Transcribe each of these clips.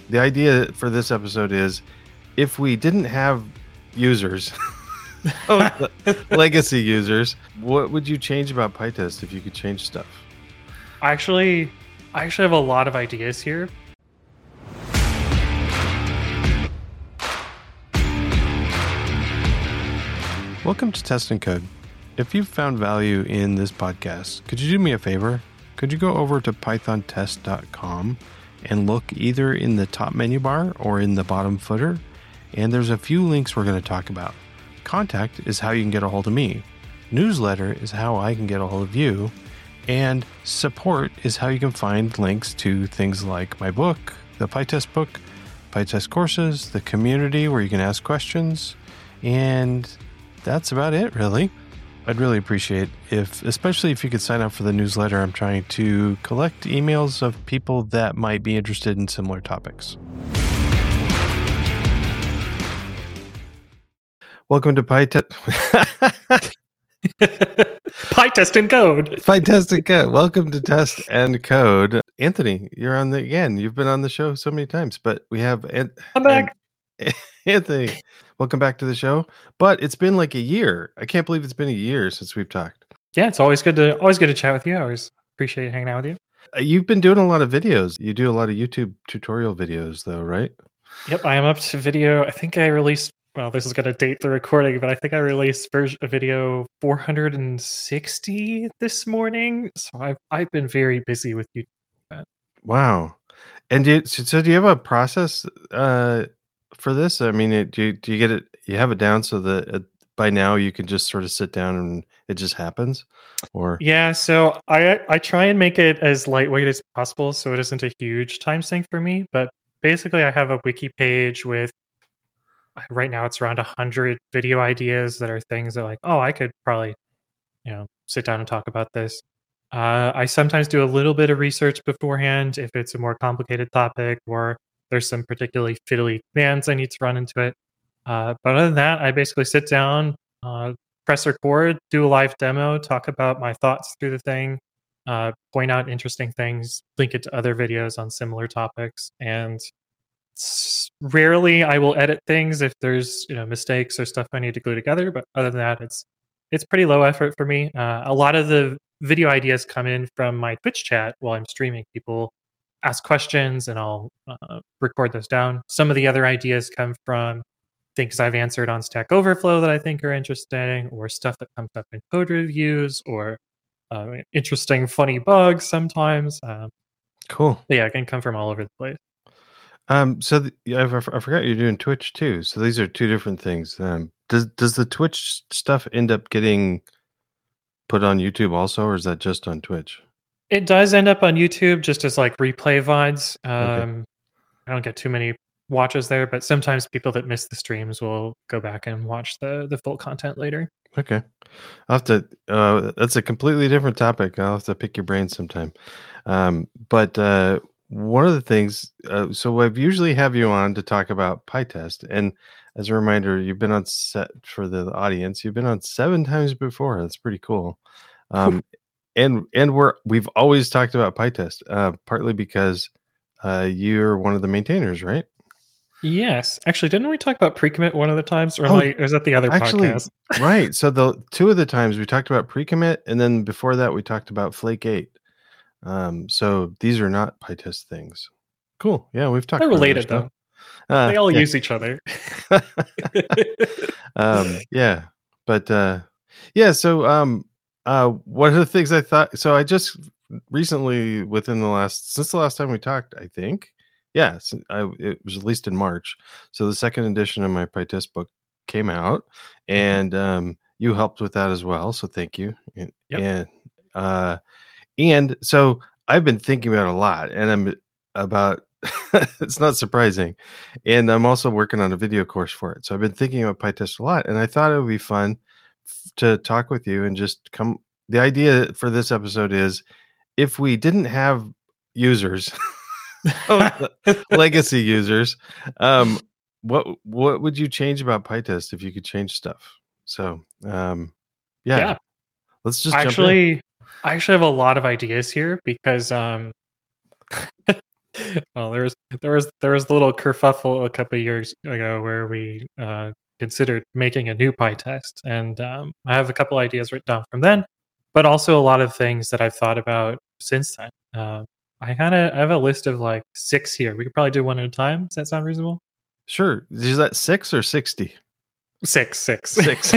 The idea for this episode is if we didn't have users, legacy users, what would you change about PyTest if you could change stuff? I actually have a lot of ideas here. Welcome to Test and Code. If you've found value in this podcast, could you do me a favor? Could you go over to pythontest.com and look either in the top menu bar or in the bottom footer? And there's a few links we're going to talk about. Contact is how you can get a hold of me. Newsletter is how I can get a hold of you. And support is how you can find links to things like my book, the PyTest book, PyTest courses, the community where you can ask questions, and that's about it, really. I'd really appreciate especially if you could sign up for the newsletter. I'm trying to collect emails of people that might be interested in similar topics. Welcome to PyTest. PyTest and Code. PyTest and Code. Welcome to Test and Code. Anthony, you're on again. You've been on the show so many times, but we have I'm back. Anthony, welcome back to the show. But it's been like a year. I can't believe it's been a year since we've talked. Yeah, it's always good to chat with you. I always appreciate hanging out with you. You've been doing a lot of videos. You do a lot of YouTube tutorial videos, though, right? Yep, I am up to video. I think I released. Well, this is going to date the recording, but I think I released a video 460 this morning. So I've been very busy with YouTube. Wow. And do you have a process for this? I mean, do you get it? You have it down so that by now you can just sort of sit down and it just happens? Or yeah, so I try and make it as lightweight as possible so it isn't a huge time sink for me. But basically, I have a wiki page with right now it's around 100 video ideas that are things that like, oh, I could probably sit down and talk about this. I sometimes do a little bit of research beforehand if it's a more complicated topic or there's some particularly fiddly commands I need to run into it. But other than that, I basically sit down, press record, do a live demo, talk about my thoughts through the thing, point out interesting things, link it to other videos on similar topics, and rarely I will edit things if there's mistakes or stuff I need to glue together. But other than that, it's pretty low effort for me. A lot of the video ideas come in from my Twitch chat while I'm streaming. People ask questions and I'll record those down. Some of the other ideas come from things I've answered on Stack Overflow that I think are interesting, or stuff that comes up in code reviews, or interesting, funny bugs sometimes. cool. Yeah, it can come from all over the place. I forgot you're doing Twitch too. So these are two different things. Does the Twitch stuff end up getting put on YouTube also, or is that just on Twitch? It does end up on YouTube just as like replay VODs. Okay. I don't get too many watches there, but sometimes people that miss the streams will go back and watch the full content later. Okay. I'll have to, that's a completely different topic. I'll have to pick your brain sometime. But one of the things, so I usually have you on to talk about PyTest. And as a reminder, you've been on set for the audience. You've been on 7 times before. That's pretty cool. And we've always talked about PyTest, partly because you're one of the maintainers, right? Yes. Actually, didn't we talk about pre-commit one of the times? Or was that the other podcast? Right. So the 2 of the times we talked about pre-commit, and then before that we talked about Flake 8. So these are not PyTest things. Cool. Yeah, we've talked. They're related though. They all use each other. Yeah. But yeah. So one of the things I thought. So I just recently, since the last time we talked, I think. Yeah, it was released in March. So the second edition of my PyTest book came out, and you helped with that as well. So thank you. Yep. And so I've been thinking about it a lot, and it's not surprising. And I'm also working on a video course for it. So I've been thinking about PyTest a lot, and I thought it would be fun to talk with you and just the idea for this episode is if we didn't have users, legacy users, what would you change about PyTest if you could change stuff? So, yeah. Let's just I actually have a lot of ideas here because Well, there was the little kerfuffle a couple of years ago where we considered making a new PyTest, and I have a couple ideas written down from then, but also a lot of things that I've thought about since then. I have a list of like 6 here. We could probably do one at a time. Does that sound reasonable? Sure. Is that 6 or 60? 6, 6. 6.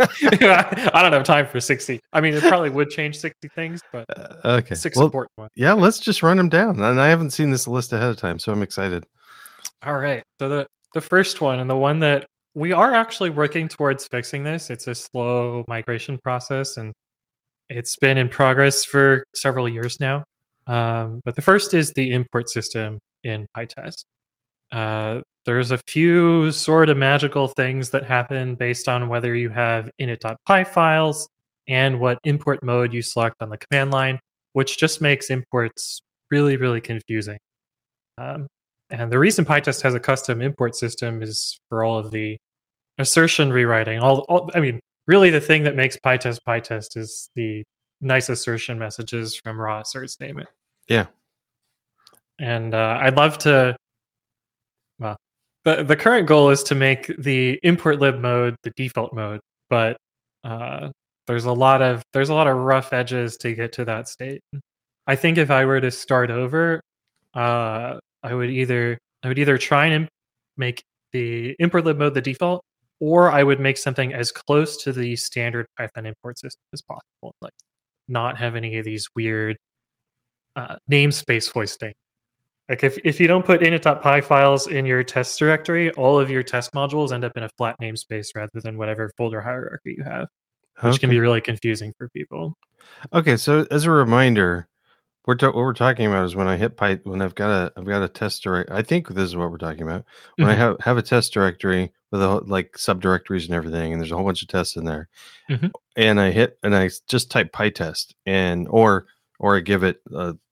I don't have time for 60. I mean, it probably would change 60 things, but Okay. 6 Well, important ones. yeah, let's just run them down. And I haven't seen this list ahead of time, so I'm excited. All right. So the first one, and the one that we are actually working towards fixing this. It's a slow migration process, and it's been in progress for several years now. But the first is the import system in PyTest. There's a few sort of magical things that happen based on whether you have init.py files and what import mode you select on the command line, which just makes imports really, really confusing. And the reason PyTest has a custom import system is for all of the assertion rewriting. I mean, really the thing that makes PyTest is the nice assertion messages from raw asserts, name it. Yeah. And I'd love to, well, the current goal is to make the import lib mode the default mode, but there's a lot of rough edges to get to that state. I think if I were to start over, I would either try and make the import lib mode the default, or I would make something as close to the standard Python import system as possible, like not have any of these weird namespace hoisting. Like if you don't put init.py files in your test directory, all of your test modules end up in a flat namespace rather than whatever folder hierarchy you have, which can be really confusing for people. Okay, so as a reminder, what we're talking about is when I hit when I've got a test directory. I think this is what we're talking about. When I have a test directory with like subdirectories and everything, and there's a whole bunch of tests in there, and I just type PyTest or I give it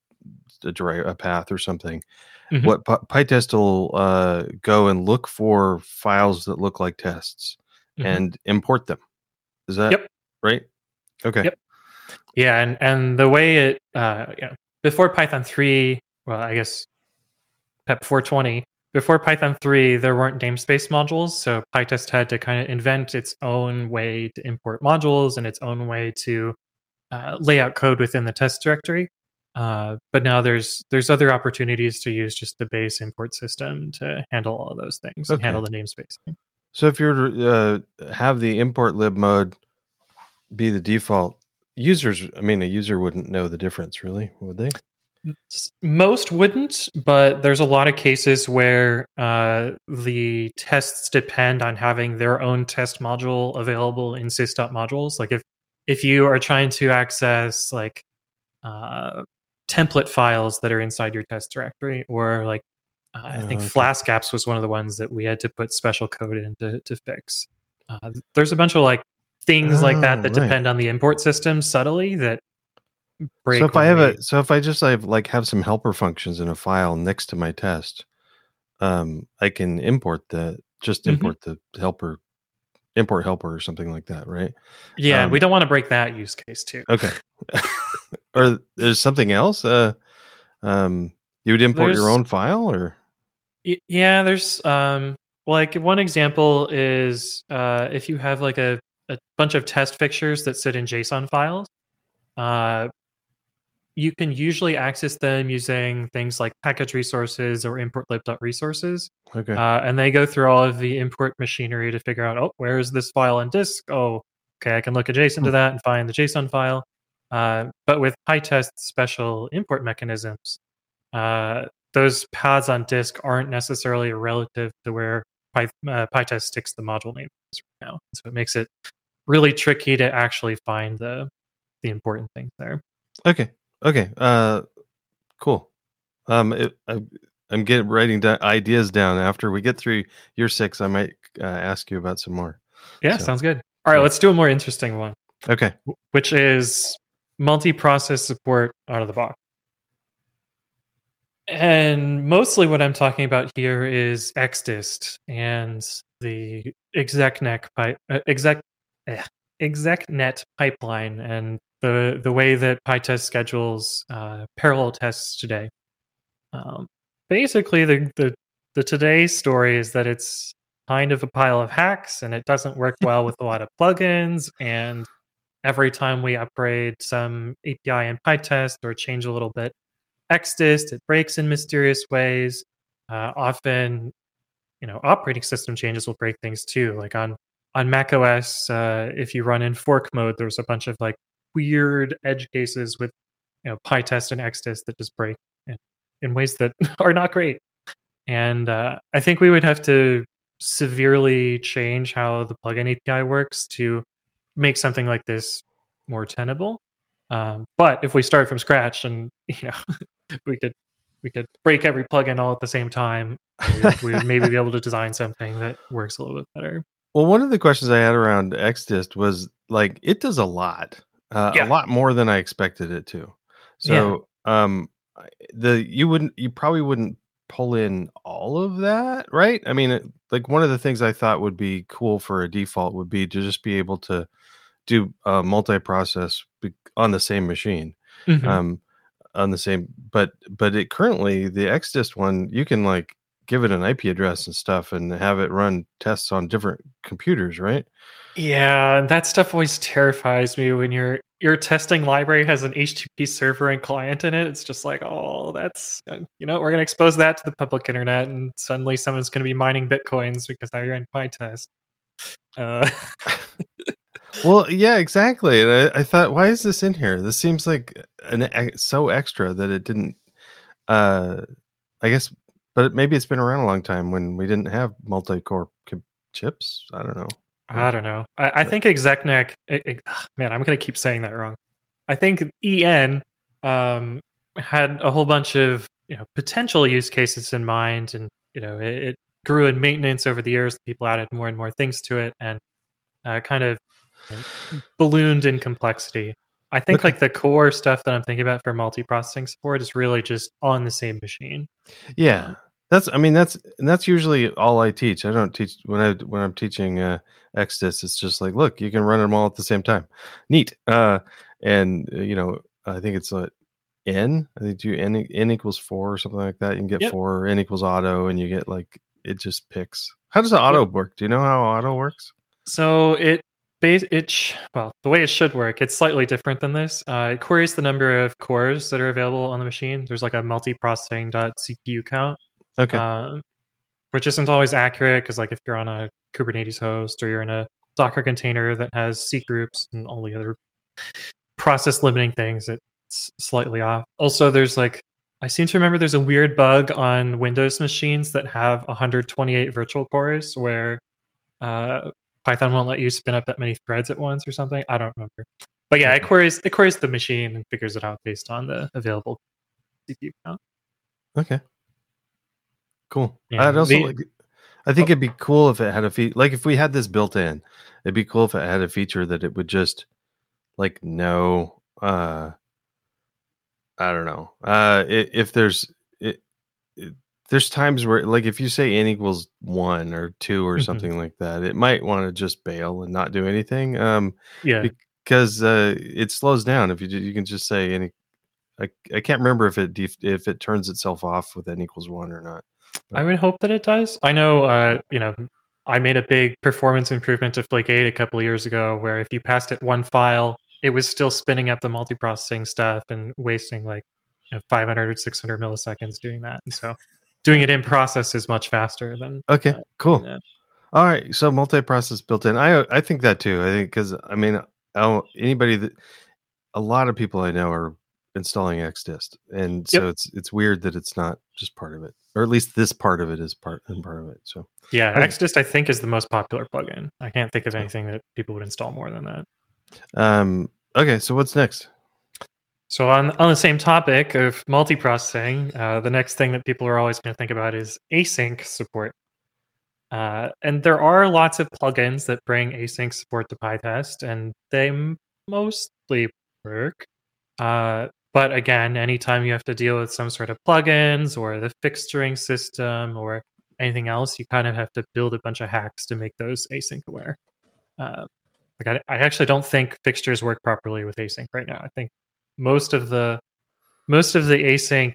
a path or something. What PyTest will go and look for files that look like tests and import them. Is that right? Okay. Yep. Yeah, and the way it before Python 3, well, I guess PEP 420, before Python 3, there weren't namespace modules, so PyTest had to kind of invent its own way to import modules and its own way to lay out code within the test directory. But now there's other opportunities to use just the base import system to handle all of those things and handle the namespace. So if you were to have the import lib mode be the default, a user wouldn't know the difference, really, would they? Most wouldn't, but there's a lot of cases where the tests depend on having their own test module available in sys.modules. Like if you are trying to access like template files that are inside your test directory, or like I think Flask apps was one of the ones that we had to put special code in to fix. There's a bunch of like things like that depend on the import system subtly that break. So if I just have some helper functions in a file next to my test, I can import the helper, import helper or something like that, right? Yeah, we don't want to break that use case too. Okay. Or there's something else? You would import your own file, or? Yeah, there's like one example is if you have like a bunch of test fixtures that sit in JSON files, you can usually access them using things like package resources or importlib.resources. Okay. And they go through all of the import machinery to figure out, where is this file on disk? Oh, okay, I can look adjacent to that and find the JSON file. But with PyTest special import mechanisms, those paths on disk aren't necessarily relative to where PyTest sticks the module name right now. So it makes it really tricky to actually find the important things there. Okay. Cool. I'm writing ideas down. After we get through your 6, I might ask you about some more. Yeah, sounds good. All right, let's do a more interesting one. Okay. Which is multi-process support out of the box. And mostly what I'm talking about here is Xdist and the execnet pipeline and the way that PyTest schedules parallel tests today. basically the today's story is that it's kind of a pile of hacks and it doesn't work well with a lot of plugins. And every time we upgrade some API in PyTest or change a little bit Xdist, it breaks in mysterious ways. Often, operating system changes will break things too. Like on Mac OS, if you run in fork mode, there's a bunch of like weird edge cases with PyTest and Xdist that just break in ways that are not great. And I think we would have to severely change how the plugin API works to make something like this more tenable. But if we start from scratch and we could break every plugin all at the same time, we would maybe be able to design something that works a little bit better. Well, one of the questions I had around Xdist was like, it does a lot more than I expected it to. So, you probably wouldn't pull in all of that, right? I mean, like one of the things I thought would be cool for a default would be to just be able to do multi-process on the same machine. Mm-hmm. On the same, but it currently, the Xdist one, you can like give it an IP address and stuff and have it run tests on different computers, right? Yeah, and that stuff always terrifies me when your testing library has an HTTP server and client in it. It's just like, oh, that's we're going to expose that to the public internet, and suddenly someone's going to be mining bitcoins because I ran PyTest. Well, yeah, exactly. And I thought, why is this in here? This seems like so extra that it didn't. I guess, but maybe it's been around a long time when we didn't have multi-core chips. I don't know. I think execnec. Man, I'm going to keep saying that wrong. I think EN had a whole bunch of potential use cases in mind, and it grew in maintenance over the years. People added more and more things to it, and kind of ballooned in complexity. I think like the core stuff that I'm thinking about for multi-processing support is really just on the same machine. Yeah, that's usually all I teach. I don't teach when I'm teaching Xdist. It's just like, look, you can run them all at the same time. Neat. And I think it's n. I think n equals 4 or something like that. You can get 4. N equals auto, and you get like it just picks. How does the auto work? Do you know how auto works? So the way it should work, it's slightly different than this. It queries the number of cores that are available on the machine. There's like a multiprocessing.cpu count. Okay. Which isn't always accurate because like if you're on a Kubernetes host or you're in a Docker container that has C groups and all the other process limiting things, it's slightly off. Also, I seem to remember there's a weird bug on Windows machines that have 128 virtual cores where Python won't let you spin up that many threads at once or something. I don't remember. But yeah, it queries the machine and figures it out based on the available CPU count. Okay. Cool. Yeah, I think it'd be cool if it had a feature. Like if we had this built in, it'd be cool if it had a feature that it would just like know. I don't know. If there's times where like if you say n equals 1 or 2 or something like that, it might want to just bail and not do anything. Because it slows down if you can just say any. I can't remember if it turns itself off with n equals 1 or not. I would hope that it does. I know, I made a big performance improvement to Flake 8 a couple of years ago where if you passed it one file, it was still spinning up the multiprocessing stuff and wasting like 500 or 600 milliseconds doing that. And so doing it in process is much faster than... Okay, cool. Yeah. All right, so multi-process built in. I think that too. I think because, I mean, a lot of people I know are installing Xdist, and so it's weird that it's not just part of it, or at least this part of it is part of it. So yeah, Xdist I think is the most popular plugin. I can't think of anything that people would install more than that. Okay, so what's next? So on the same topic of multiprocessing, the next thing that people are always going to think about is async support. And there are lots of plugins that bring async support to PyTest, and they mostly work. But again, anytime you have to deal with some sort of plugins or the fixturing system or anything else, you kind of have to build a bunch of hacks to make those async aware. I actually don't think fixtures work properly with async right now. I think most of the async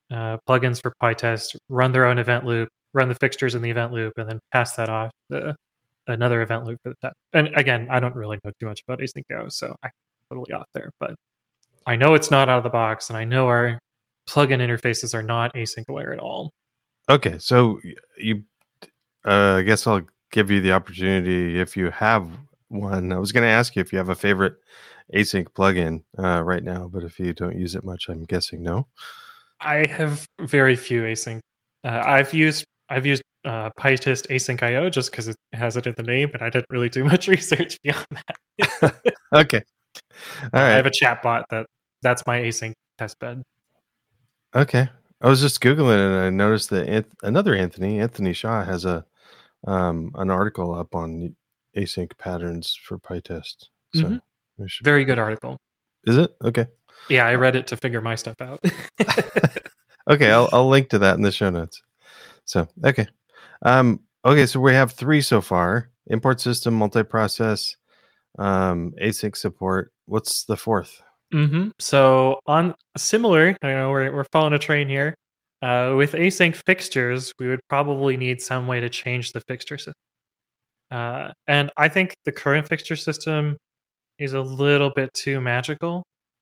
plugins for PyTest run their own event loop, run the fixtures in the event loop, and then pass that off to another event loop for the test. And again, I don't really know too much about async Go, so I'm totally off there. But I know it's not out of the box, and I know our plugin interfaces are not async aware at all. Okay, so you, I guess I'll give you the opportunity if you have one. I was going to ask you if you have a favorite async plugin right now, but if you don't use it much, I'm guessing no. I have very few async. I've used PyTest Async IO just because it has it in the name, but I didn't really do much research beyond that. Okay, all right. I have a chatbot that's my async test bed. Okay, I was just googling it and I noticed that another Anthony Shaw, has an article up on async patterns for PyTest. So very good article. Is it? Okay. Yeah, I read it to figure my stuff out. Okay, I'll link to that in the show notes. So okay, okay. So we have 3 so far: import system, multi-process, async support. What's the 4th? So on similar, I know we're following a train here. With async fixtures, we would probably need some way to change the fixture system. And I think the current fixture system is a little bit too magical.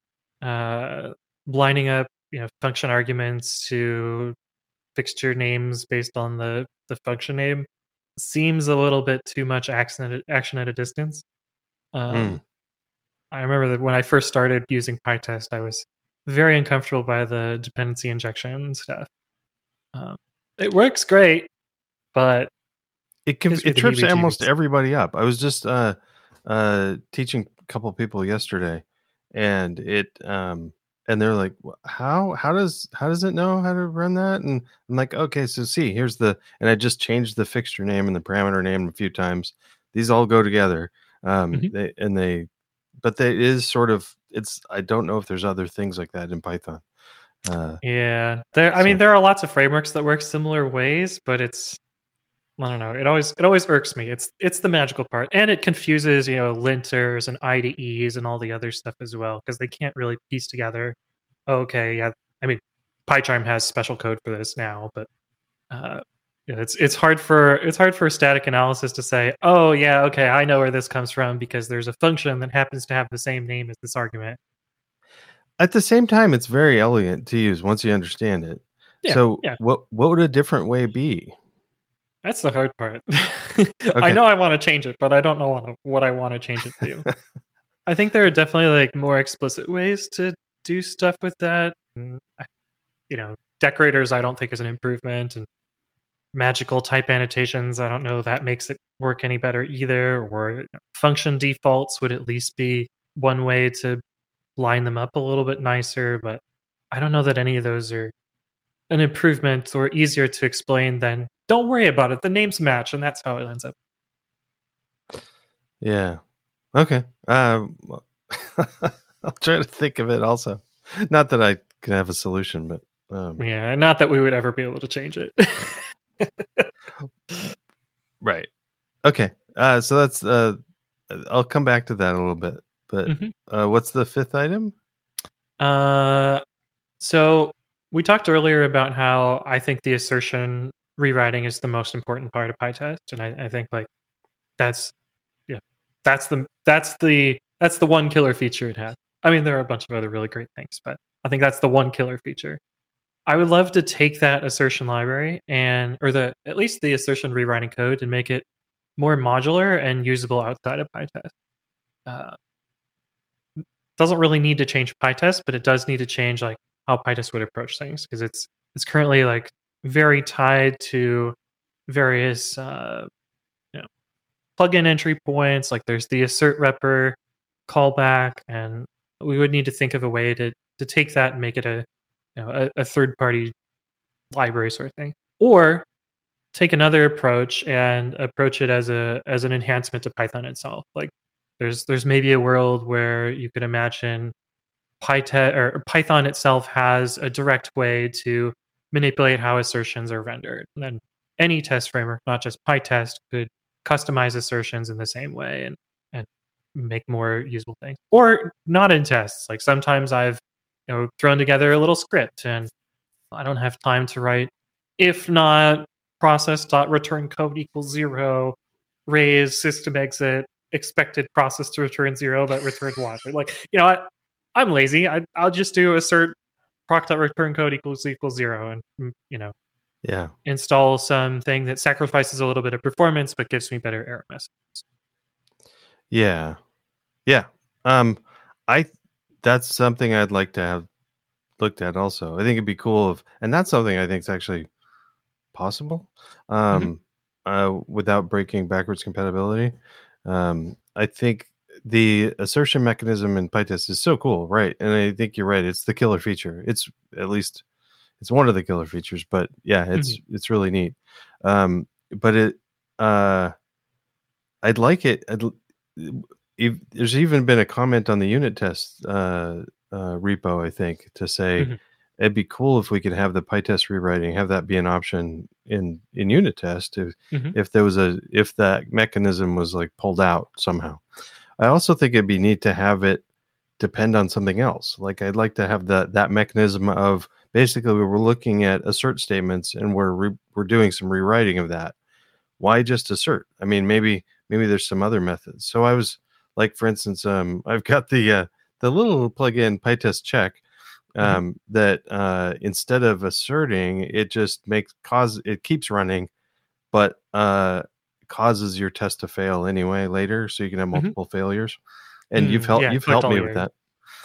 Lining up, function arguments to fixture names based on the function name seems a little bit too much action at a distance. I remember that when I first started using PyTest, I was very uncomfortable by the dependency injection stuff. It works great, but it trips almost everybody up. I was just teaching a couple of people yesterday, and and they're like, how does it know how to run that? And I'm like, okay, so see, and I just changed the fixture name and the parameter name a few times. These all go together. But it is sort of, I don't know if there's other things like that in Python. Yeah, there are lots of frameworks that work similar ways, but I don't know. It always irks me. It's the magical part, and it confuses linters and IDEs and all the other stuff as well, because they can't really piece together. Okay, yeah. I mean, PyCharm has special code for this now, but it's hard for static analysis to say, oh yeah, okay, I know where this comes from because there's a function that happens to have the same name as this argument. At the same time, it's very elegant to use once you understand it. Yeah, so what would a different way be? That's the hard part. Okay. I know I want to change it, but I don't know what I want to change it to. I think there are definitely more explicit ways to do stuff with that. Decorators I don't think is an improvement, and magical type annotations, I don't know that makes it work any better either, or function defaults would at least be one way to line them up a little bit nicer, but I don't know that any of those are an improvement or easier to explain than don't worry about it, the names match, and that's how it ends up. Yeah. Okay. I'll try to think of it also. Not that I can have a solution, but not that we would ever be able to change it. Right. Okay. So that's I'll come back to that a little bit. But what's the 5th item? So we talked earlier about how I think the assertion rewriting is the most important part of PyTest, and I think that's the one killer feature it has. I mean, there are a bunch of other really great things, but I think that's the one killer feature. I would love to take that assertion library at least the assertion rewriting code, and make it more modular and usable outside of PyTest. Doesn't really need to change PyTest, but it does need to change how PyTest would approach things, because it's currently very tied to various plugin entry points. There's the assert repr callback, and we would need to think of a way to take that and make it a third party library sort of thing, or take another approach and approach it as an enhancement to Python itself. There's maybe a world where you could imagine Python itself has a direct way to manipulate how assertions are rendered. And then any test framework, not just PyTest, could customize assertions in the same way and make more usable things. Or not in tests. Sometimes I've thrown together a little script and I don't have time to write if not process.return code equals 0, raise system exit, expected process to return 0, but return 1. Like, I'm lazy. I'll just do assert proc.return code equals 0 and, Yeah. install something that sacrifices a little bit of performance but gives me better error messages. Yeah. Yeah. That's something I'd like to have looked at also. I think it'd be cool and that's something I think is actually possible without breaking backwards compatibility. I think the assertion mechanism in PyTest is so cool, right? And I think you're right. It's the killer feature. It's one of the killer features, but yeah, it's really neat. But I'd like it. There's even been a comment on the unit test repo, I think, to say it'd be cool if we could have the PyTest rewriting, have that be an option in unit test if that mechanism was like pulled out somehow. I also think it'd be neat to have it depend on something else. Like I'd like to have that mechanism of basically we're looking at assert statements and we're doing some rewriting of that. Why just assert? I mean, maybe there's some other methods. So I was like, for instance, I've got the little plugin PyTest check that instead of asserting, it just it keeps running, but causes your test to fail anyway later, so you can have multiple failures. And you've helped me with that.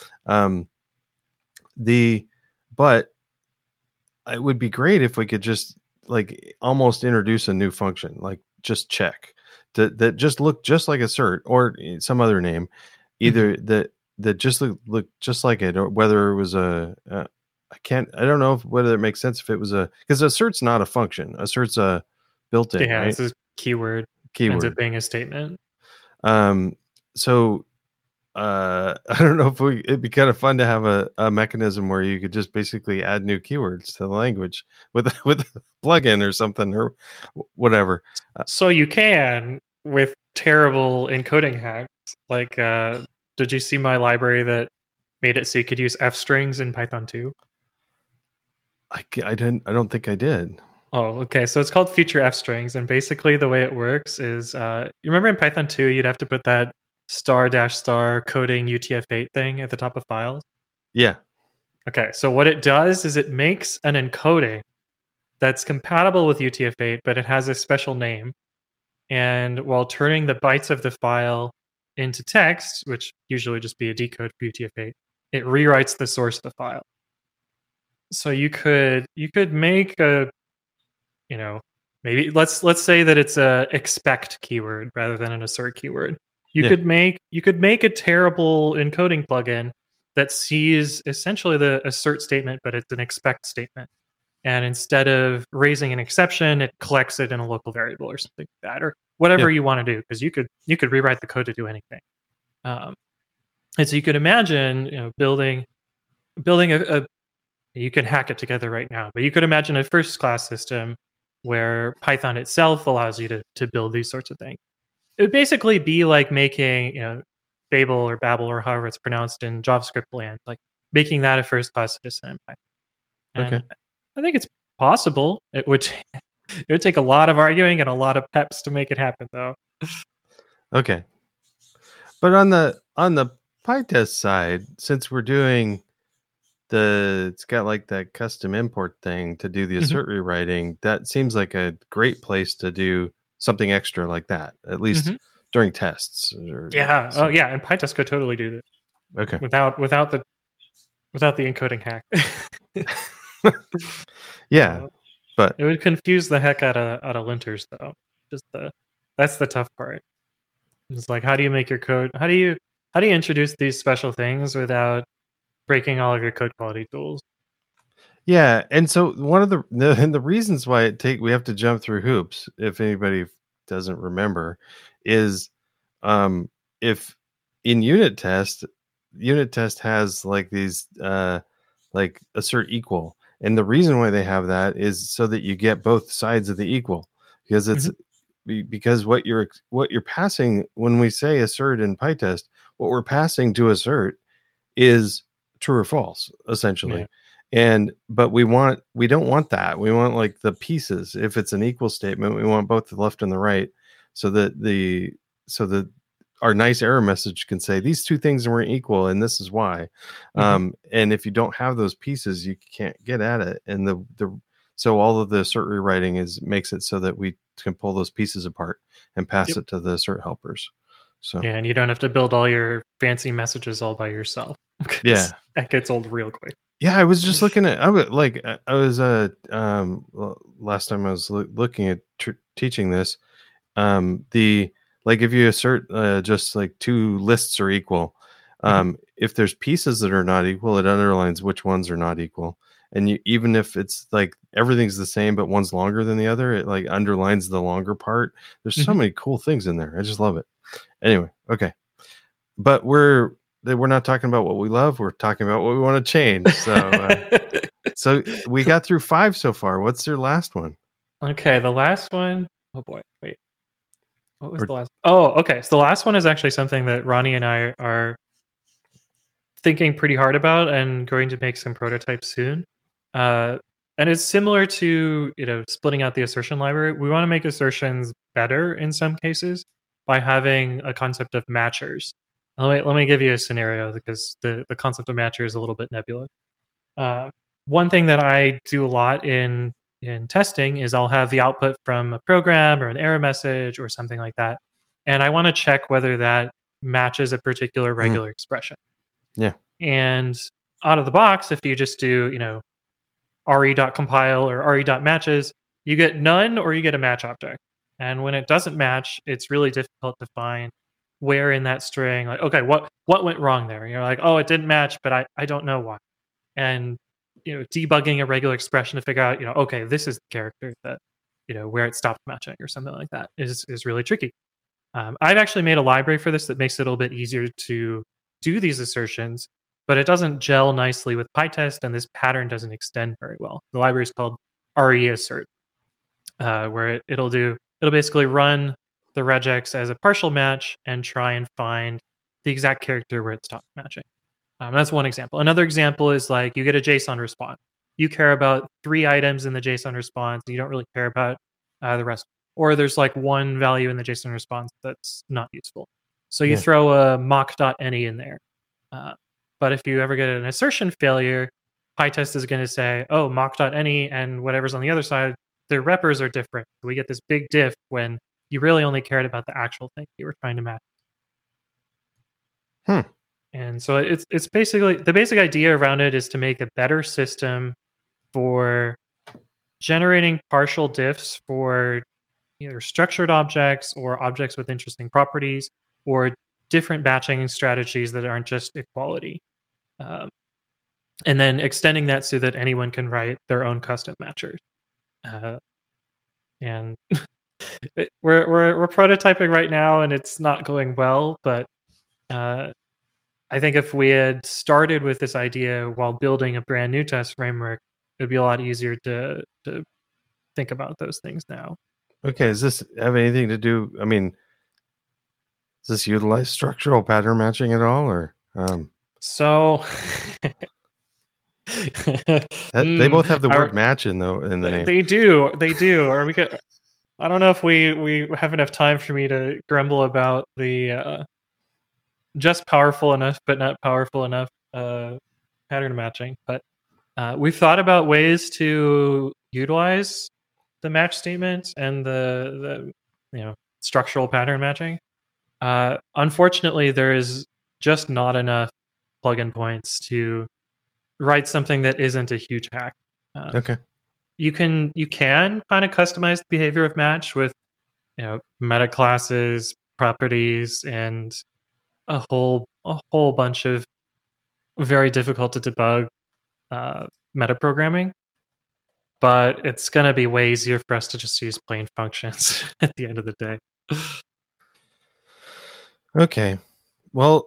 But it would be great if we could just like almost introduce a new function, like just check that just look just like assert or some other name, either that just look just like it, or whether it was I don't know whether it makes sense if it was because assert's not a function. Assert's a built-in. Yeah, right? It's a keyword. Ends up being a statement. So I don't know if it'd be kind of fun to have a mechanism where you could just basically add new keywords to the language with a plugin or something or whatever. So you can with terrible encoding hacks. Like, did you see my library that made it so you could use f strings in Python 2? I don't think I did. Oh, okay. So it's called feature f strings, and basically the way it works is, you remember in Python 2 you'd have to put that *** coding UTF-8 thing at the top of files? Yeah. Okay, so what it does is it makes an encoding that's compatible with UTF-8, but it has a special name. And while turning the bytes of the file into text, which usually just be a decode for UTF-8, it rewrites the source of the file. So you could make maybe let's say that it's a expect keyword rather than an assert keyword. You could make a terrible encoding plugin that sees essentially the assert statement, but it's an expect statement. And instead of raising an exception, it collects it in a local variable or something like that, or whatever you want to do, because you could rewrite the code to do anything. And so you could imagine, building a you can hack it together right now, but you could imagine a first class system where Python itself allows you to build these sorts of things. It would basically be like making, Babel or however it's pronounced in JavaScript land, like making that a first class citizen in Python. And okay. I think it's possible. It would take a lot of arguing and a lot of peps to make it happen, though. Okay. But on the PyTest side, since we're doing it's got like that custom import thing to do the assert rewriting, that seems like a great place to do something extra like that, at least during tests. Yeah. Oh, yeah. And PyTest could totally do this. Okay. Without the encoding hack. Yeah, but it would confuse the heck out of linters, though. That's the tough part. It's like, how do you make your code? How do you introduce these special things without breaking all of your code quality tools? Yeah, and so one of the reasons why we have to jump through hoops, if anybody doesn't remember, is if in unit test has like these like assert equal, and the reason why they have that is so that you get both sides of the equal, because it's because what you're passing when we say assert in PyTest, what we're passing to assert is true or false, essentially. But we don't want that. We want like the pieces. If it's an equal statement, we want both the left and the right, so that our nice error message can say these two things weren't equal and this is why. And if you don't have those pieces, you can't get at it. And so all of the assert rewriting makes it so that we can pull those pieces apart and pass it to the assert helpers. So yeah, and you don't have to build all your fancy messages all by yourself. Yeah, that gets old real quick. Yeah, I was just looking at. Last time I was looking at teaching this. If you assert just like two lists are equal, if there's pieces that are not equal, it underlines which ones are not equal. And even if it's like everything's the same but one's longer than the other, it like underlines the longer part. There's so many cool things in there. I just love it. Anyway, okay, but we're not talking about what we love. We're talking about what we want to change. So, so we got through 5 so far. What's your last one? Okay, the last one. Oh boy, wait. What was the last? Oh, okay. So the last one is actually something that Ronnie and I are thinking pretty hard about and going to make some prototypes soon. And it's similar to splitting out the assertion library. We want to make assertions better in some cases by having a concept of matchers. Let me give you a scenario because the concept of matcher is a little bit nebulous. One thing that I do a lot in testing is I'll have the output from a program or an error message or something like that, and I want to check whether that matches a particular regular expression. Yeah. And out of the box, if you just do re.compile or re.matches, you get none or you get a match object. And when it doesn't match, it's really difficult to find where in that string, like, okay, what went wrong there? You're like, oh, it didn't match, but I don't know why. And debugging a regular expression to figure out, okay, this is the character that, where it stopped matching or something like that is really tricky. I've actually made a library for this that makes it a little bit easier to do these assertions, but it doesn't gel nicely with PyTest, and this pattern doesn't extend very well. The library is called reassert, where it'll basically run the regex as a partial match and try and find the exact character where it stopped matching. That's one example. Another example is like you get a JSON response. You care about 3 items in the JSON response. You don't really care about the rest. Or there's like one value in the JSON response that's not useful. So you throw a mock.any in there. But if you ever get an assertion failure, PyTest is going to say, oh, mock.any and whatever's on the other side, their repers are different. So we get this big diff when you really only cared about the actual thing you were trying to match. And so it's basically the basic idea around it is to make a better system for generating partial diffs for either structured objects or objects with interesting properties or different batching strategies that aren't just equality. And then extending that so that anyone can write their own custom matchers. And we're prototyping right now and it's not going well, but I think if we had started with this idea while building a brand new test framework, it would be a lot easier to think about those things now. Okay, does this have anything to do? I mean, does this utilize structural pattern matching at all, or so? They both have the word match in the name. They do. Or we could. I don't know if we have enough time for me to grumble about the just powerful enough but not powerful enough pattern matching. But we've thought about ways to utilize the match statement and the structural pattern matching. Unfortunately, there is just not enough plugin points to write something that isn't a huge hack. Okay. You can kind of customize the behavior of match with meta classes, properties, and a whole bunch of very difficult to debug meta programming. But it's going to be way easier for us to just use plain functions at the end of the day. Okay. Well,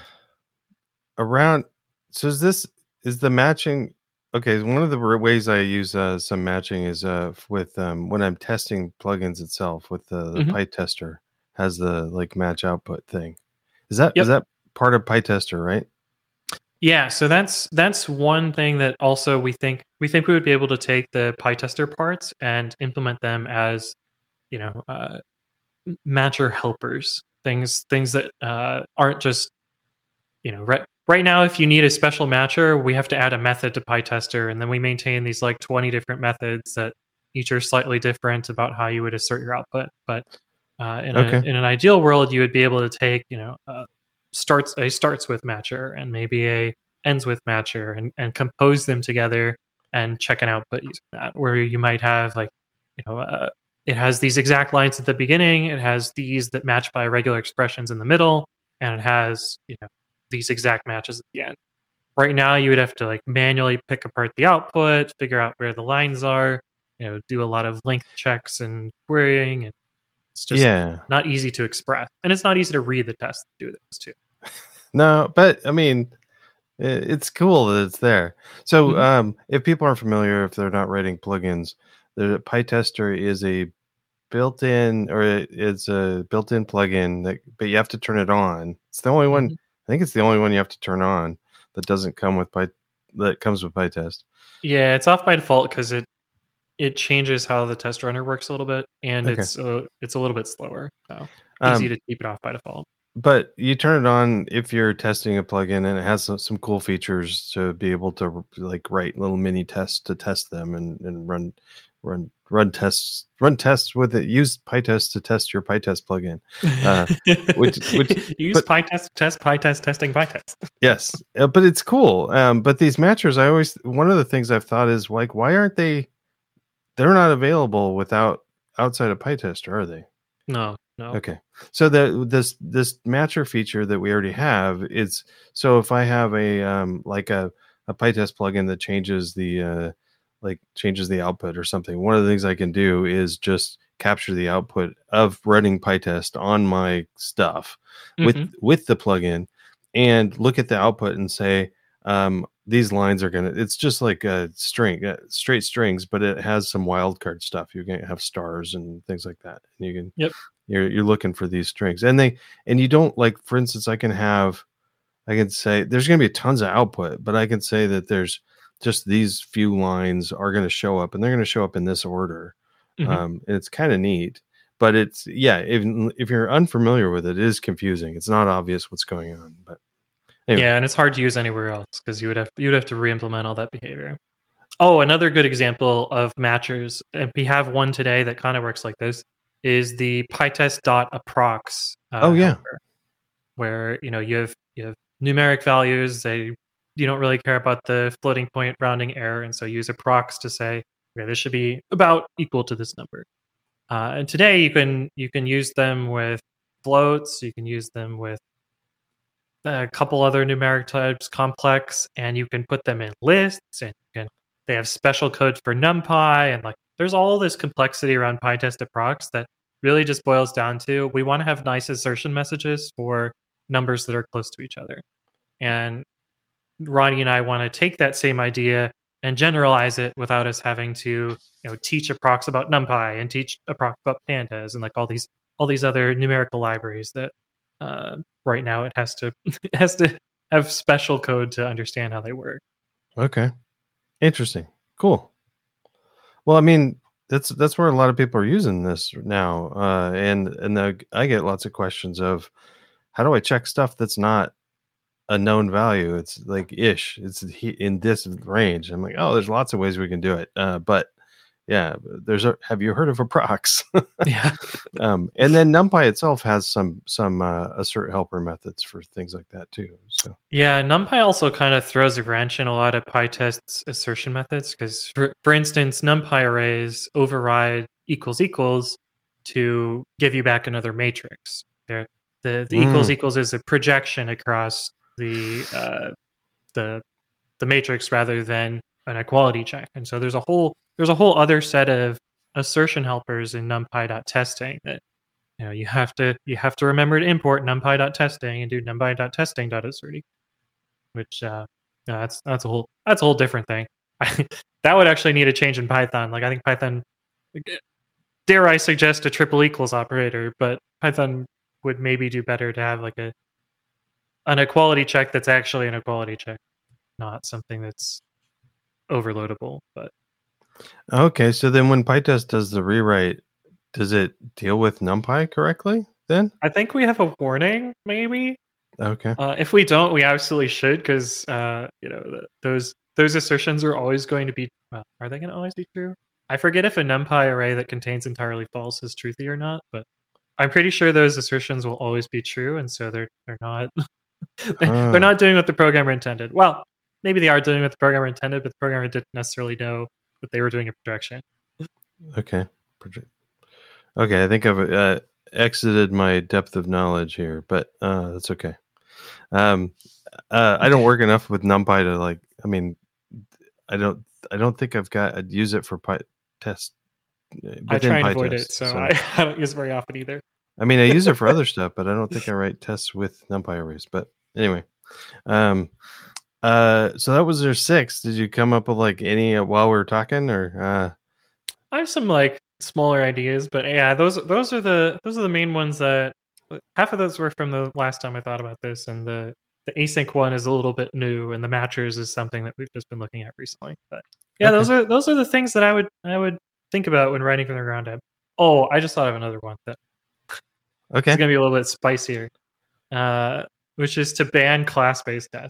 so is the matching? Okay, one of the ways I use some matching is with when I'm testing plugins itself with the PyTester has the like match output thing. Is that part of PyTester, right? Yeah, so that's one thing that also we think we would be able to take the PyTester parts and implement them as, you know, matcher helpers, things that aren't just, right now if you need a special matcher, we have to add a method to PyTester, and then we maintain these like 20 different methods that each are slightly different about how you would assert your output. But Okay. in an ideal world, you would be able to take, starts with matcher and maybe a ends with matcher, and compose them together and check an output using that. Where you might have like, you know, uh, it has these exact lines at the beginning, it has these that match by regular expressions in the middle, and it has, these exact matches at the end. Right now, you would have to like manually pick apart the output, figure out where the lines are, do a lot of length checks and querying, and it's just Yeah. not easy to express, and it's not easy to read the tests that do this too. No, but I mean, it's cool that it's there. So, Mhm. if people aren't familiar, if they're not writing plugins, the PyTester is a built-in, or it's a built-in plugin that, but you have to turn it on. It's the only one. Mhm. I think it's the only one you have to turn on that doesn't come with that comes with PyTest. Yeah, it's off by default because it changes how the test runner works a little bit, and Okay. it's a little bit slower. So easy Um, to keep it off by default. but you turn it on if you're testing a plugin, and it has some cool features to be able to like write little mini tests to test them, and run tests with it. Use PyTest to test your PyTest plugin. Which Use but PyTest to test PyTest testing PyTest. yes, but it's cool. But these matchers, one of the things I've thought is like, why aren't they? They're not available outside of PyTest, are they? No, no. Okay. So this matcher feature that we already have is, so if I have a PyTest plugin that changes the output or something, one of the things I can do is just capture the output of running PyTest on my stuff Hmm. with the plugin, and look at the output and say, these lines are it's just like a string, straight strings, but it has some wildcard stuff. You can have stars and things like that, and you can Yep. you're looking for these strings, and you don't, like, for instance, I can say there's going to be tons of output, but I can say that there's just these few lines are going to show up, and they're going to show up in this order. Hmm. And it's kind of neat, but it's, yeah, if you're unfamiliar with it, it is confusing. It's not obvious what's going on, but anyway. Yeah, and it's hard to use anywhere else because you would have to re-implement all that behavior. Oh, another good example of matchers, and we have one today that kind of works like this, is the pytest.approx Oh yeah. helper, where you have numeric values. You don't really care about the floating point rounding error, and so use approx to say, okay, this should be about equal to this number. And today you can use them with floats. You can use them with a couple other numeric types, complex, and you can put them in lists, and they have special code for NumPy, and like there's all this complexity around PyTest approx that really just boils down to we want to have nice assertion messages for numbers that are close to each other. And Ronnie and I want to take that same idea and generalize it without us having to, teach approx about NumPy and teach approx about pandas and like all these other numerical libraries that right now it has to it has to have special code to understand how they work. Okay. Interesting. Cool. Well, I mean, that's where a lot of people are using this now, I get lots of questions of, how do I check stuff that's not a known value? It's like it's in this range. I'm like, oh, there's lots of ways we can do it, but yeah, have you heard of a prox? Yeah. And then NumPy itself has some assert helper methods for things like that too. So Yeah, NumPy also kind of throws a wrench in a lot of PyTest's assertion methods because, for instance, NumPy arrays override equals equals to give you back another matrix. The equals mm, equals is a projection across the the matrix rather than an equality check, and so there's a whole other set of assertion helpers in NumPy.testing that you have to remember to import NumPy.testing and do NumPy.testing.asserting, which that's a whole different thing. That would actually need a change in Python. Like I think Python, dare I suggest a triple equals operator, but Python would maybe do better to have like an equality check that's actually an equality check. not something that's overloadable. But Okay, so then when PyTest does the rewrite, does it deal with NumPy correctly then? I think we have a warning, maybe. Okay. If we don't, we absolutely should, because those assertions are always going to be. Well, are they going to always be true? I forget if a NumPy array that contains entirely false is truthy or not, but I'm pretty sure those assertions will always be true, and so they're not they're not doing what the programmer intended. Well, maybe they are doing what the programmer intended, but the programmer didn't necessarily know that they were doing a projection. Okay. Okay, I think I've exited my depth of knowledge here, but that's okay. I don't work enough with NumPy to like. I mean, I don't think I'd use it for PyTest. I try and avoid it, so I don't use it very often either. I mean, I use it for other stuff, but I don't think I write tests with NumPy arrays. But anyway, so that was their 6. Did you come up with like any while we were talking, or? I have some like smaller ideas, but yeah, those are the main ones. That half of those were from the last time I thought about this, and the async one is a little bit new, and the matchers is something that we've just been looking at recently. But yeah, Okay. those are the things that I would think about when writing from the ground up. Oh, I just thought of another one that Okay. is going to be a little bit spicier, which is to ban class-based tests.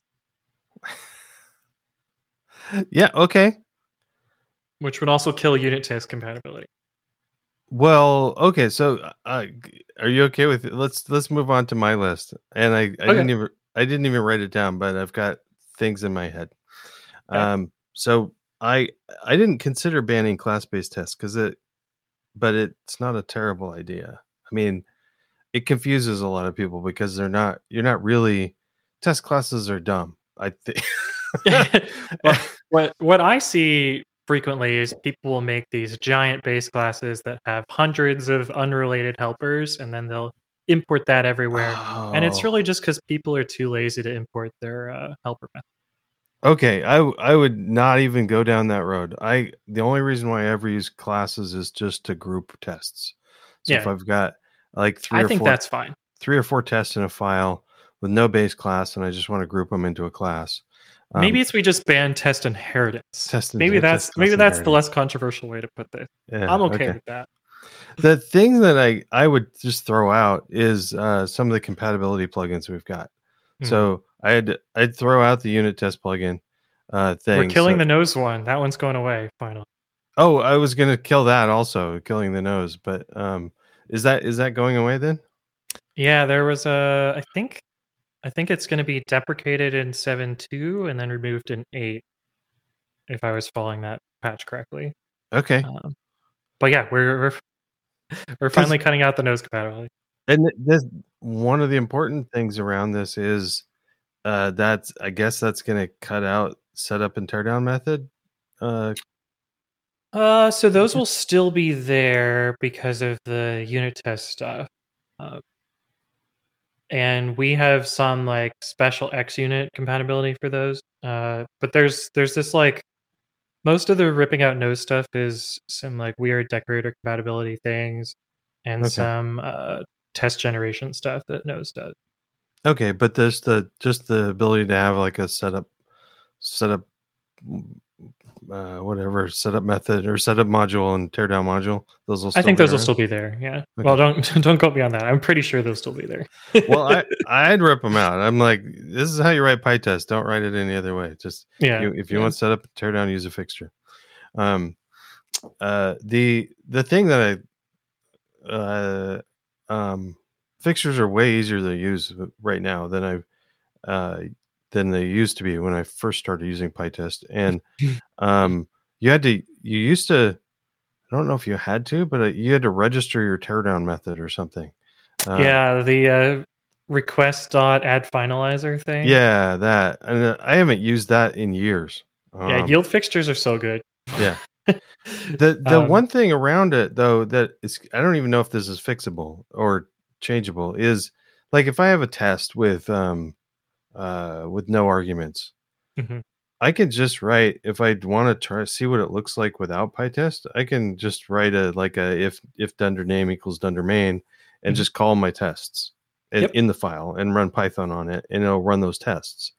Yeah. Okay. Which would also kill unit test compatibility. Well, okay. So, are you okay with it? Let's move on to my list. And I didn't even write it down, but I've got things in my head. Okay. So I didn't consider banning class-based tests but it's not a terrible idea. I mean, it confuses a lot of people because you're not really. Test classes are dumb, I think. Well, what I see frequently is people will make these giant base classes that have hundreds of unrelated helpers, and then they'll import that everywhere. And it's really just because people are too lazy to import their helper method. Okay, I would not even go down that road. The only reason why I ever use classes is just to group tests. So if I've got like I think that's fine. 3 or 4 tests in a file with no base class, and I just want to group them into a class. Maybe we just ban test inheritance. Maybe that's the less controversial way to put this. Yeah, I'm okay with that. The thing that I would just throw out is some of the compatibility plugins we've got. So I'd throw out the unit test plugin thing. We're killing the nose one. That one's going away finally. Oh, I was gonna kill that also, killing the nose. But is that going away then? Yeah, there was I think it's going to be deprecated in 7.2 and then removed in 8, if I was following that patch correctly. Okay. But yeah, we're finally cutting out the nose compatibility. And this, one of the important things around this is I guess that's going to cut out setup and teardown method. So those will still be there because of the unit test stuff. And we have some like special XUnit compatibility for those. But there's this like, most of the ripping out nose stuff is some like weird decorator compatibility things and some test generation stuff that nose does. Okay, but there's just the ability to have like a setup whatever setup method or setup module and teardown module. Those will. I think those will still be there. Yeah. Okay. Well, don't quote me on that. I'm pretty sure they'll still be there. Well, I'd rip them out. I'm like, this is how you write PyTest. Don't write it any other way. Just if you want setup teardown, use a fixture. The thing that fixtures are way easier to use right now than than they used to be when I first started using PyTest. And you used to, I don't know if you had to, but you had to register your teardown method or something. The request.add finalizer thing. Yeah, that. And I haven't used that in years. Yield fixtures are so good. Yeah. The one thing around it though that is, I don't even know if this is fixable or changeable, is like if I have a test with no arguments, I can just write, if I want to try see what it looks like without PyTest, I can just write a if dunder name equals dunder main and just call my tests in the file and run Python on it, and it'll run those tests.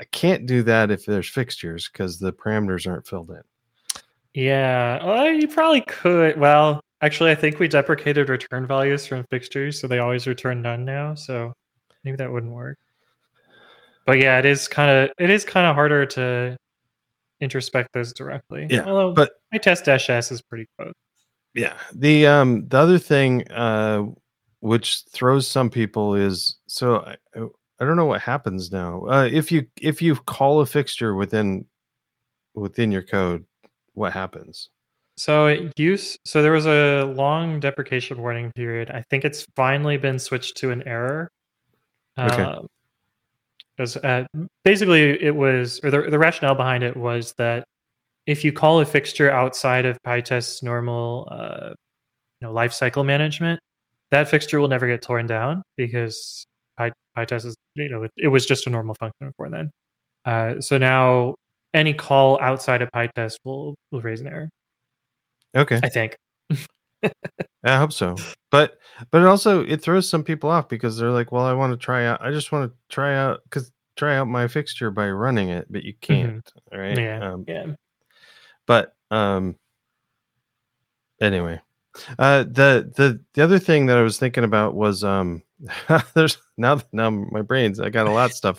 I can't do that if there's fixtures because the parameters aren't filled in. Yeah, well, you probably could. Well, actually, I think we deprecated return values from fixtures, so they always return none now. So maybe that wouldn't work. But yeah, it is kind of harder to introspect those directly. Yeah, Although but my test-s is pretty close. yeah, the other thing which throws some people is I don't know what happens now. If you call a fixture within your code, what happens? So there was a long deprecation warning period. I think it's finally been switched to an error. Okay. Because basically it was, or the rationale behind it was that if you call a fixture outside of PyTest's normal lifecycle management, that fixture will never get torn down because PyTest is, it was just a normal function before then. So now any call outside of PyTest will raise an error. Okay. I think. I hope so. But also it throws some people off because they're like, well, I just want to try out my fixture by running it, but you can't. Mm-hmm. Right. Yeah. But anyway, the other thing that I was thinking about was there's now my brains, I got a lot of stuff.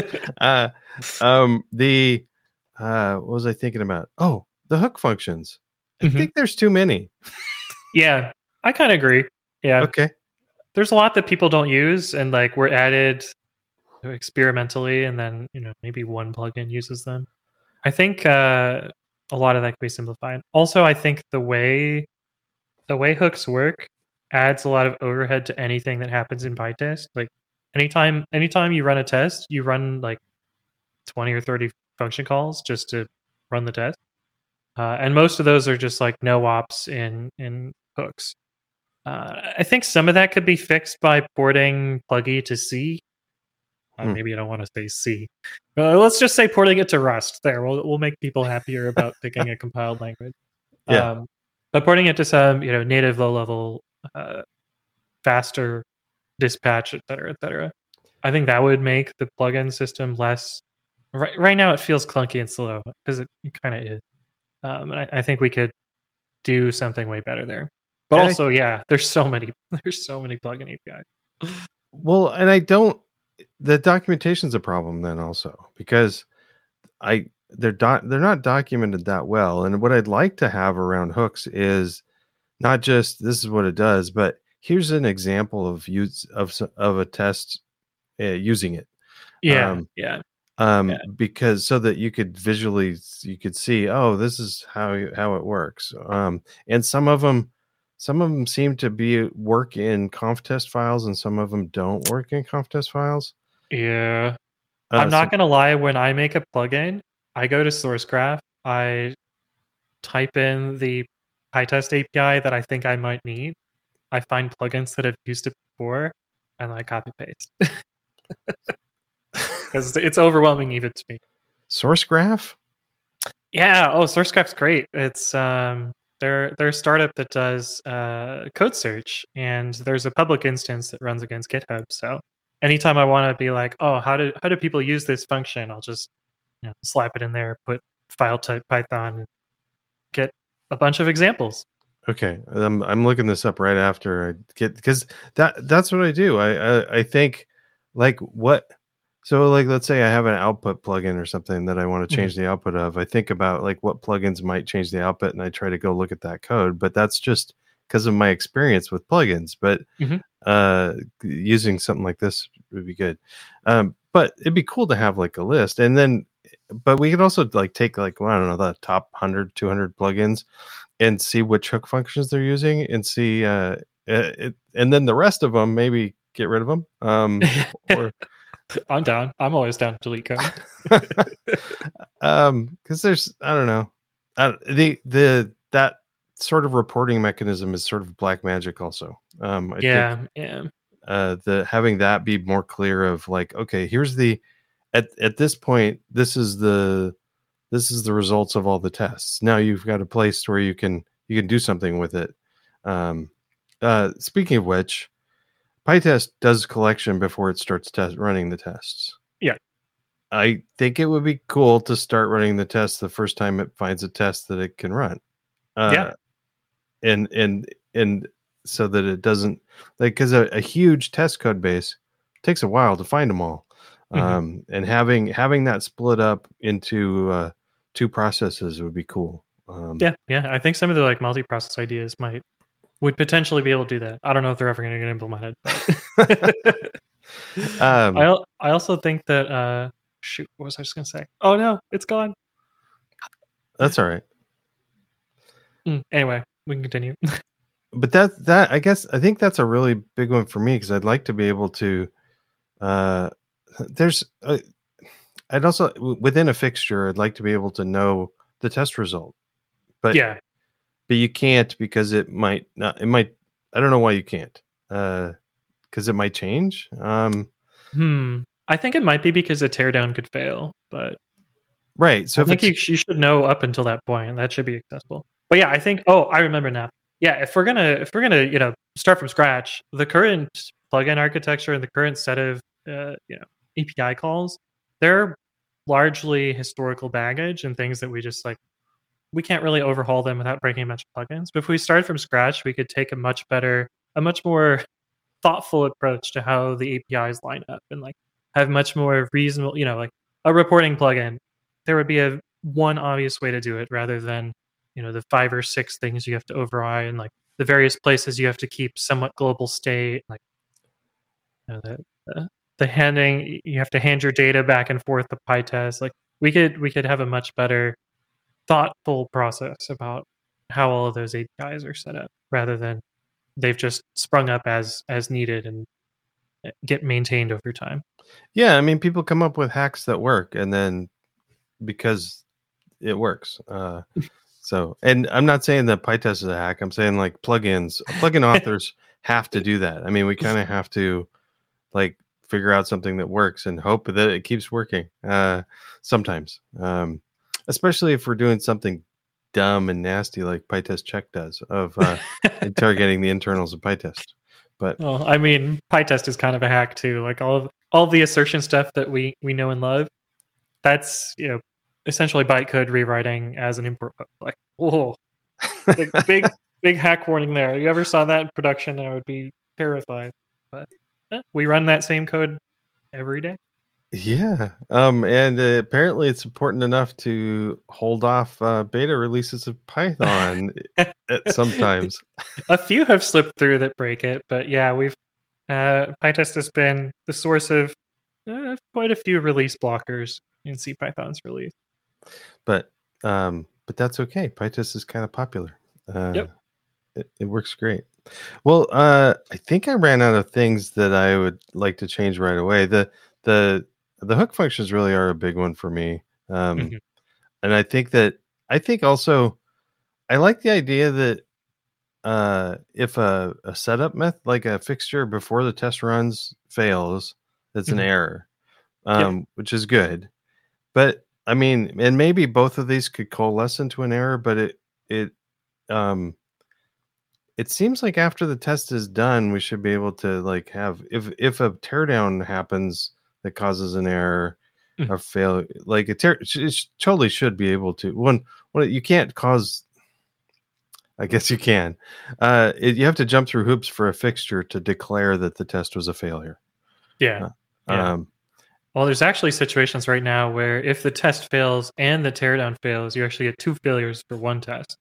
What was I thinking about? Oh, the hook functions. I think there's too many. Yeah, I kind of agree. Yeah. Okay. There's a lot that people don't use and like were added experimentally, and then maybe one plugin uses them. I think a lot of that can be simplified. Also, I think the way hooks work adds a lot of overhead to anything that happens in PyTest. Like anytime you run a test, you run like 20 or 30 function calls just to run the test. And most of those are just like no ops in hooks. I think some of that could be fixed by porting Pluggy to C. Maybe I don't want to say C. Let's just say porting it to Rust. There, we'll make people happier about picking a compiled language. Yeah. But porting it to some native low level, faster dispatch, etc. I think that would make the plugin system less. Right now, it feels clunky and slow because it kind of is. And I think we could do something way better there. But also, there's so many plugin APIs. Well, and the documentation's a problem then also because they're not documented that well. And what I'd like to have around hooks is not just this is what it does, but here's an example of use of a test using it. Because so that you could see, oh, this is how it works. And some of them seem to work in conf test files and some of them don't work in conf test files. Yeah. I'm not going to lie. When I make a plugin, I go to Sourcegraph. I type in the PyTest API that I think I might need. I find plugins that have used it before and I copy paste. Because it's overwhelming even to me. Sourcegraph? Yeah. Oh, Sourcegraph's great. It's they're a startup that does code search, and there's a public instance that runs against GitHub. So anytime I want to be like, oh, how do people use this function? I'll just slap it in there, put file type Python, get a bunch of examples. Okay, I'm looking this up right after I get, because that's what I do. I think like what. So like, let's say I have an output plugin or something that I want to change the output of. I think about like what plugins might change the output and I try to go look at that code, but that's just because of my experience with plugins. But using something like this would be good. But it'd be cool to have like a list, and then, but we could also like take like, well, I don't know, the top 100, 200 plugins and see which hook functions they're using and see, and then the rest of them, maybe get rid of them. Or I'm down. I'm always down to delete code. Because there's, I don't know, that sort of reporting mechanism is sort of black magic also. I think, the having that be more clear of like, okay, here's at this point, this is the results of all the tests. Now you've got a place where you can do something with it. Speaking of which, PyTest does collection before it starts running the tests. Yeah. I think it would be cool to start running the test the first time it finds a test that it can run. Yeah. And so that it doesn't, like, because a huge test code base takes a while to find them all. And having that split up into two processes would be cool. Yeah. I think some of the like multi-process ideas would potentially be able to do that. I don't know if they're ever going to get implemented. I also think that shoot, what was I just going to say? Oh no, it's gone. That's all right. Anyway, we can continue. But that I think that's a really big one for me, because I'd like to be able to I'd also, within a fixture, I'd like to be able to know the test result. But yeah, but you can't, because it might not. It might. I don't know why you can't. Because it might change. I think it might be because a teardown could fail, but right. So I think you should know up until that point. That should be accessible. But yeah, I think. Oh, I remember now. Yeah, if we're gonna start from scratch, the current plugin architecture and the current set of API calls, they're largely historical baggage and things that we just like. We can't really overhaul them without breaking a bunch of plugins. But if we started from scratch, we could take a much more thoughtful approach to how the APIs line up and like have much more reasonable, like a reporting plugin. There would be one obvious way to do it rather than, the 5 or 6 things you have to override and like the various places you have to keep somewhat global state, like the handing, you have to hand your data back and forth to PyTest. Like we could have a much better thoughtful process about how all of those APIs are set up rather than they've just sprung up as needed and get maintained over time. Yeah, I mean, people come up with hacks that work, and then because it works. So, and I'm not saying that PyTest is a hack. I'm saying like plugin authors have to do that. I mean, we kind of have to like figure out something that works and hope that it keeps working. Sometimes, especially if we're doing something dumb and nasty like PyTest check does of interrogating the internals of PyTest. But well, I mean, PyTest is kind of a hack too. Like all the assertion stuff that we know and love, that's essentially bytecode rewriting as an import. Like, whoa, big hack warning there. You ever saw that in production? I would be terrified. But we run that same code every day. Yeah, and apparently it's important enough to hold off beta releases of Python sometimes. A few have slipped through that break it, but yeah, we've PyTest has been the source of quite a few release blockers in CPython's release. But that's okay. PyTest is kind of popular. Yep. It works great. Well, I think I ran out of things that I would like to change right away. The hook functions really are a big one for me. And I think also I like the idea that if a setup method, like a fixture before the test runs fails, that's an error, which is good. But I mean, and maybe both of these could coalesce into an error, but it seems like after the test is done, we should be able to like have, if a teardown happens that causes an error or fail, like it totally should be able to. One, you can't cause. I guess you can. You have to jump through hoops for a fixture to declare that the test was a failure. Yeah. Well, there's actually situations right now where if the test fails and the teardown fails, you actually get 2 failures for one test.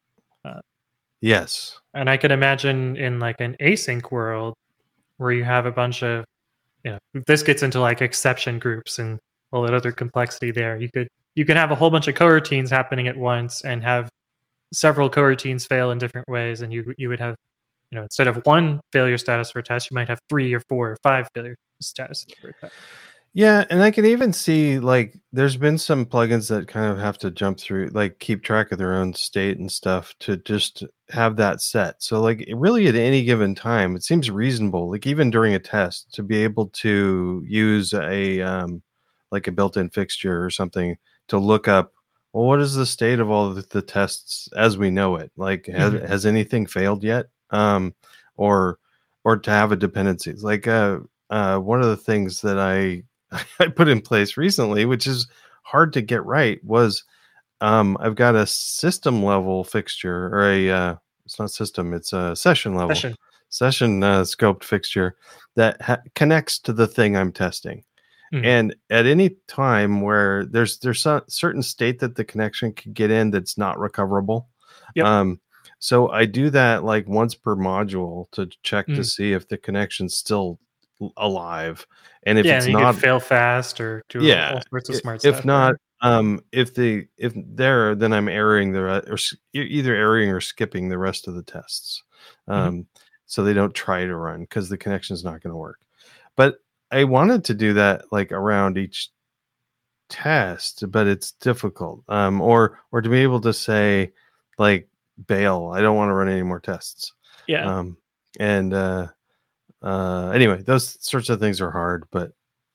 Yes. And I could imagine in like an async world where you have a bunch of, this gets into like exception groups and all that other complexity there. You could have a whole bunch of coroutines happening at once and have several coroutines fail in different ways, and you would have, instead of 1 failure status for a test, you might have 3 or 4 or 5 failure statuses for a test. Yeah, and I can even see like there's been some plugins that kind of have to jump through, like keep track of their own state and stuff to just have that set. So like really at any given time, it seems reasonable, like even during a test, to be able to use a like a built-in fixture or something to look up, well, what is the state of all of the tests as we know it? Like has anything failed yet? Or to have a dependency. Like one of the things that I I put in place recently, which is hard to get right, was I've got a system level fixture, or it's not system, it's a session level session scoped fixture that connects to the thing I'm testing. Mhm. And at any time where there's a certain state that the connection could get in that's not recoverable. Yep. So I do that like once per module to check to Mm. see if the connection's still alive. And if Yeah, it's and you not, could fail fast or do all sorts of smart if stuff not, there. if there, then I'm erroring or either erroring or skipping the rest of the tests. So they don't try to run because the connection is not going to work. But I wanted to do that like around each test, but it's difficult. Or to be able to say like bail, I don't want to run any more tests. Yeah. And anyway, those sorts of things are hard, but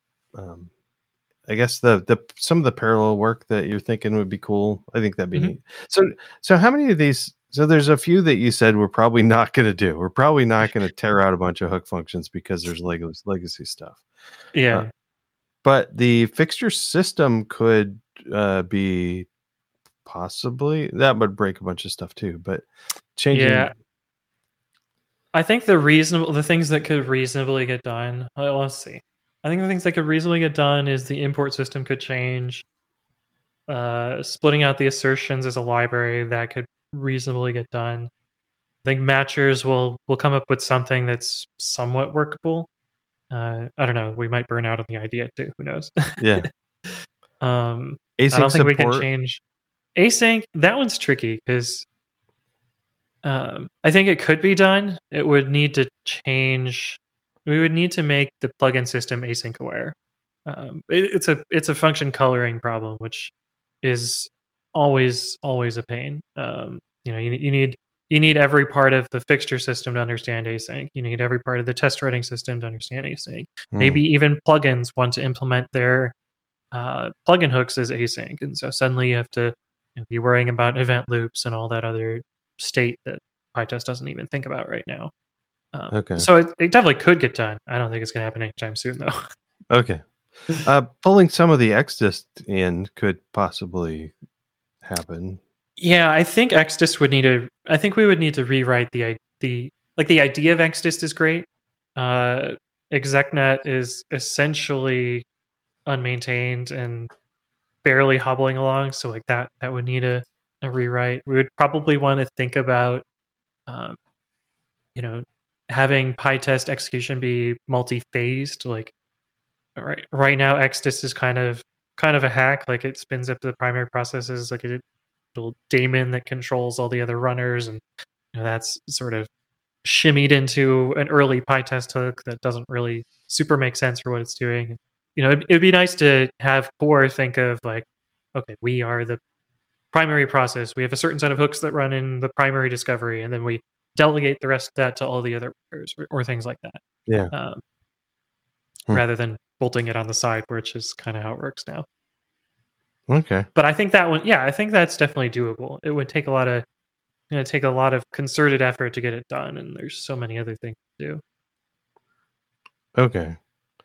I guess the some of the parallel work that you're thinking would be cool. I think that'd be neat. So how many of these? So there's a few that you said we're probably not going to do. We're probably not going to tear out a bunch of hook functions because there's legacy stuff. Yeah. But the fixture system could be possibly, that would break a bunch of stuff too. But changing, Yeah. I think the things that could reasonably get done. Let's see. I think the things that could reasonably get done is the import system could change. Splitting out the assertions as a library, that could reasonably get done. I think matchers will come up with something that's somewhat workable. I don't know. We might burn out on the idea too. Who knows? yeah. I Async don't think we can support. change async. That one's tricky because I think it could be done. It would need to change. We would need to make the plugin system async aware. It's a function coloring problem, which is always a pain. You need every part of the fixture system to understand async. You need every part of the test writing system to understand async. Maybe even plugins want to implement their plugin hooks as async, and so suddenly you have to be worrying about event loops and all that other state that PyTest doesn't even think about right now. Okay. So it definitely could get done. I don't think it's going to happen anytime soon, though. Okay. Pulling some of the XDist in could possibly happen. Yeah, I think XDist would need to. I think we would need to rewrite the idea of XDist is great. execnet is essentially unmaintained and barely hobbling along, so like that would need a rewrite. We would probably want to think about um, having PyTest execution be multi-phased. Like right now XDist is kind of a hack. Like it spins up the primary processes like a little daemon that controls all the other runners, and that's sort of shimmied into an early PyTest hook that doesn't really super make sense for what it's doing. It'd be nice to have core think of like, okay, we are the primary process. We have a certain set of hooks that run in the primary discovery, and then we delegate the rest of that to all the other workers or things like that. Yeah. Rather than bolting it on the side, which is kind of how it works now. Okay. But I think that one, yeah, I think that's definitely doable. It would take a lot of concerted effort to get it done, and there's so many other things to do. Okay.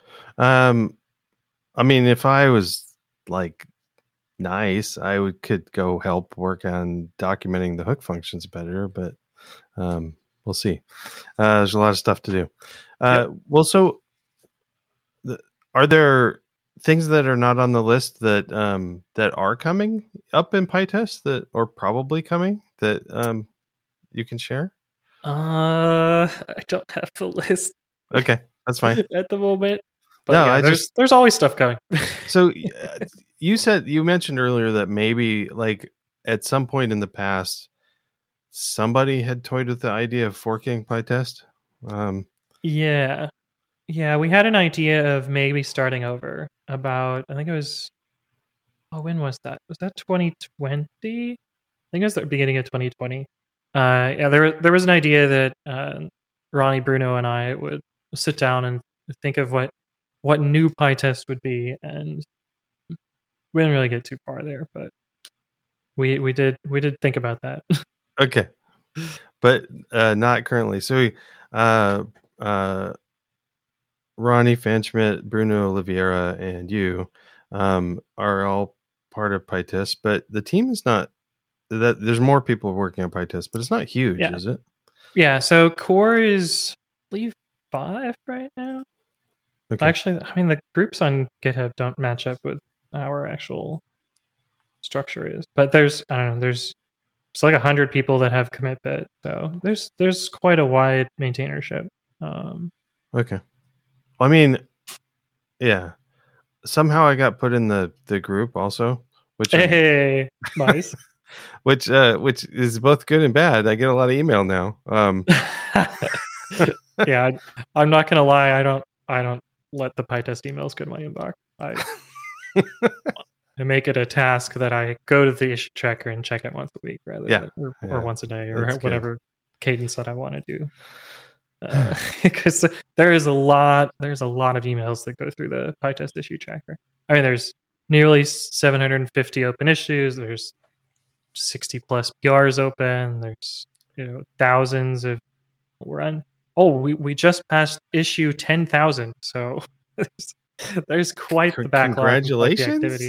I mean, if I was like nice, could go help work on documenting the hook functions better, but we'll see. There's a lot of stuff to do. Well, so are there things that are not on the list that that are coming up in PyTest that are probably coming that you can share? I don't have the list. Okay, that's fine at the moment. But no, yeah, there's always stuff coming. So you mentioned earlier that maybe like at some point in the past, somebody had toyed with the idea of forking PyTest. Yeah, we had an idea of maybe starting over about, I think it was, when was that? Was that 2020? I think it was the beginning of 2020. Yeah, there was an idea that Ronnie, Bruno, and I would sit down and think of what new PyTest would be, and we didn't really get too far there, but we did think about that. Okay, but not currently. So Ronnie Fanschmidt, Bruno Oliveira, and you are all part of PyTest, but the team is not that. There's more people working on PyTest, but it's not huge, is it? Yeah. So core is, I believe, 5 right now. Okay. Actually, I mean, the groups on GitHub don't match up with our actual structure is, but there's it's like 100 people that have commit bit, so there's quite a wide maintainership. Okay. I mean, yeah. Somehow I got put in the group also, which hey, nice. which is both good and bad. I get a lot of email now. Yeah, I'm not gonna lie. I don't let the PyTest emails go to my inbox. I make it a task that I go to the issue tracker and check it once a week rather than or once a day or whatever cadence that I want to do. Because there's a lot of emails that go through the PyTest issue tracker. I mean, there's nearly 750 open issues. There's 60 plus PRs open. There's thousands of we just passed issue 10,000. So there's quite the backlog. Congratulations.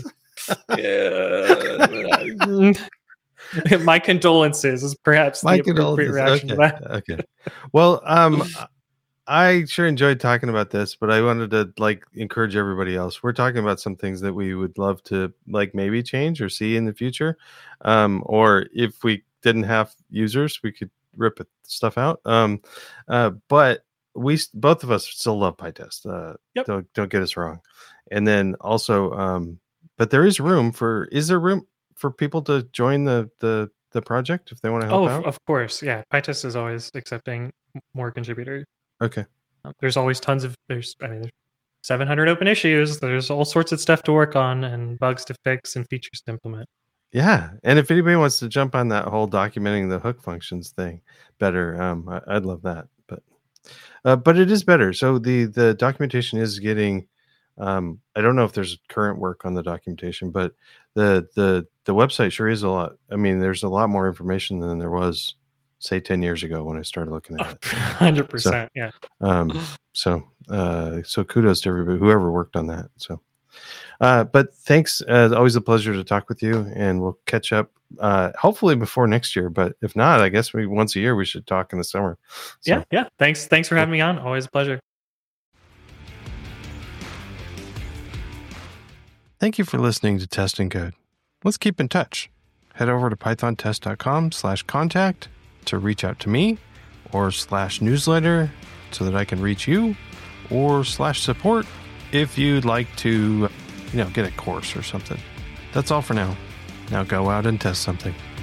Yeah. My condolences is perhaps the appropriate reaction to that. Okay. Well, I sure enjoyed talking about this, but I wanted to encourage everybody else. We're talking about some things that we would love to maybe change or see in the future. Or if we didn't have users, we could rip stuff out. But we both of us still love PyTest. Yep. Don't get us wrong. And then also, but there is room for people to join the project if they want to help out? Of course. Yeah. PyTest is always accepting more contributors. Okay. There's always there's 700 open issues. There's all sorts of stuff to work on and bugs to fix and features to implement. Yeah. And if anybody wants to jump on that whole documenting the hook functions thing better, I'd love that. But it is better. So the documentation is getting, I don't know if there's current work on the documentation, but the website sure is a lot. I mean, there's a lot more information than there was, say, 10 years ago when I started looking at it. 100%. Yeah. So kudos to everybody, whoever worked on that. So, but thanks. Always a pleasure to talk with you, and we'll catch up hopefully before next year. But if not, I guess once a year we should talk in the summer. So, yeah. Thanks for having me on. Always a pleasure. Thank you for listening to Test and Code. Let's keep in touch. Head over to pythontest.com/contact to reach out to me, or /newsletter so that I can reach you, or /support if you'd like to, get a course or something. That's all for now. Now go out and test something.